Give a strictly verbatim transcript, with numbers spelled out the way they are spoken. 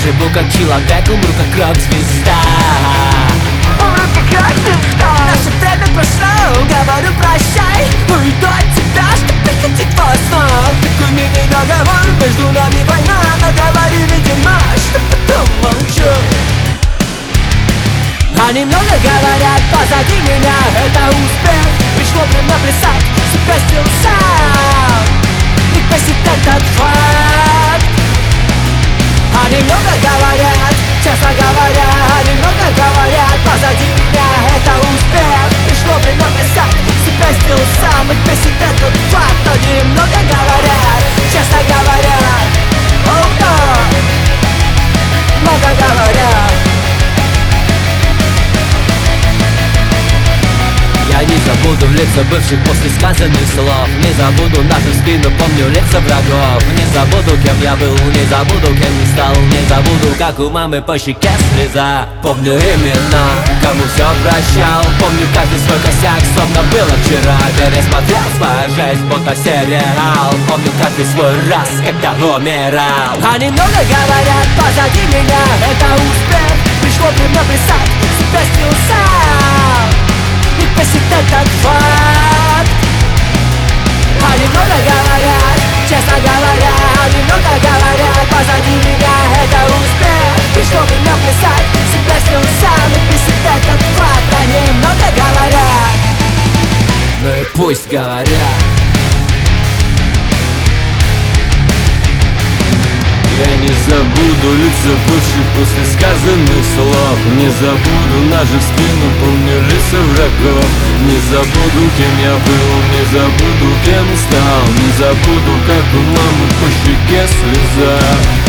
Живу как человек, умру как рок-звезда. Умру как рок-звезда. Наше время прошло, говорю прощай. Уйду от тебя, чтоб приходить во снах. Такой милый договор, между нами война. Но говори, видимо, что потом молчу. Они много говорят позади меня, это успех. Пришло время плясать, себя стил сам. И бесит этот факт. Они много говорят, честно говоря. Они много говорят позади меня, это успех. Пришло время плясать, себя стил сам. И бесит этот факт. Они много говорят, честно говоря. Oh, no. Много говорят. Я не забуду лица бывших после сказанных слов. Не забуду нашу спину, помню лица врагов. Не забуду, кем я был, не забуду, кем не стал. Не забуду, как у мамы по щеке слеза. Помню имена, кому все прощал. Помню каждый свой косяк, словно было вчера. Пересмотрел свою жизнь, будто сериал. Помню каждый свой раз, когда умирал. Они много говорят позади меня, это успех. Пришло время плясать, себя стил сам. И бесит этот факт. Они много говорят, честно говоря. Они много говорят позади меня, это успех. Пришло время плясать, себя стил сам. И бесит этот факт. Они много говорят, ну и пусть говорят. Я не забуду лица бывших после сказанных слов. Не забуду наших спин, помню лица врагов. Не забуду, кем я был, не забуду, кем стал. Не забуду, как у мамы по щеке слеза.